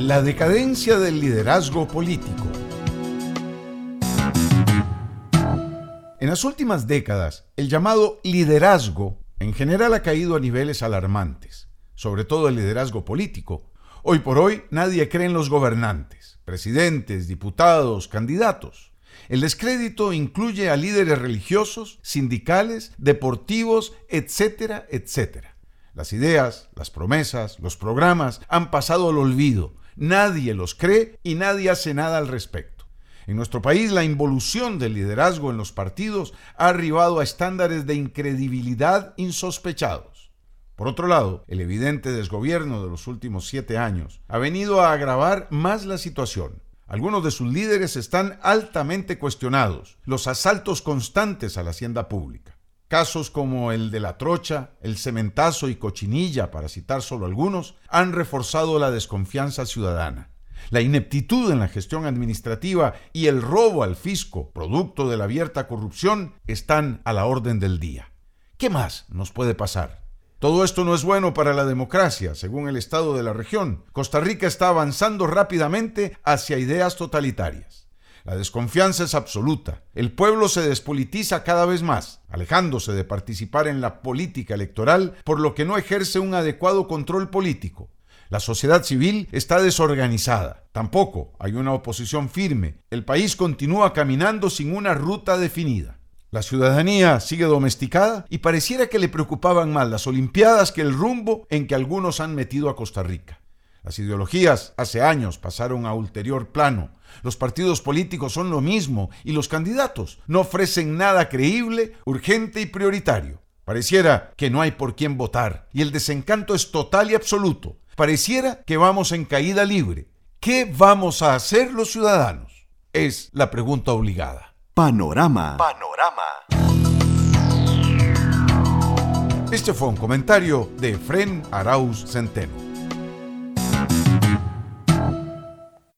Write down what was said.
La decadencia del liderazgo político. En las últimas décadas, el llamado liderazgo en general ha caído a niveles alarmantes, sobre todo el liderazgo político. Hoy por hoy nadie cree en los gobernantes, presidentes, diputados, candidatos. El descrédito incluye a líderes religiosos, sindicales, deportivos, etcétera, etcétera. Las ideas, las promesas, los programas han pasado al olvido. Nadie los cree y nadie hace nada al respecto. En nuestro país, la involución del liderazgo en los partidos ha arribado a estándares de incredibilidad insospechados. Por otro lado, el evidente desgobierno de los últimos 7 años ha venido a agravar más la situación. Algunos de sus líderes están altamente cuestionados. Los asaltos constantes a la hacienda pública. Casos como el de La Trocha, el Cementazo y Cochinilla, para citar solo algunos, han reforzado la desconfianza ciudadana. La ineptitud en la gestión administrativa y el robo al fisco, producto de la abierta corrupción, están a la orden del día. ¿Qué más nos puede pasar? Todo esto no es bueno para la democracia, según el estado de la región. Costa Rica está avanzando rápidamente hacia ideas totalitarias. La desconfianza es absoluta. El pueblo se despolitiza cada vez más, alejándose de participar en la política electoral, por lo que no ejerce un adecuado control político. La sociedad civil está desorganizada. Tampoco hay una oposición firme. El país continúa caminando sin una ruta definida. La ciudadanía sigue domesticada y pareciera que le preocupaban más las Olimpiadas que el rumbo en que algunos han metido a Costa Rica. Las ideologías hace años pasaron a ulterior plano. Los partidos políticos son lo mismo y los candidatos no ofrecen nada creíble, urgente y prioritario. Pareciera que no hay por quién votar y el desencanto es total y absoluto. Pareciera que vamos en caída libre. ¿Qué vamos a hacer los ciudadanos? Es la pregunta obligada. Panorama. Este fue un comentario de Efrén Arauz Centeno.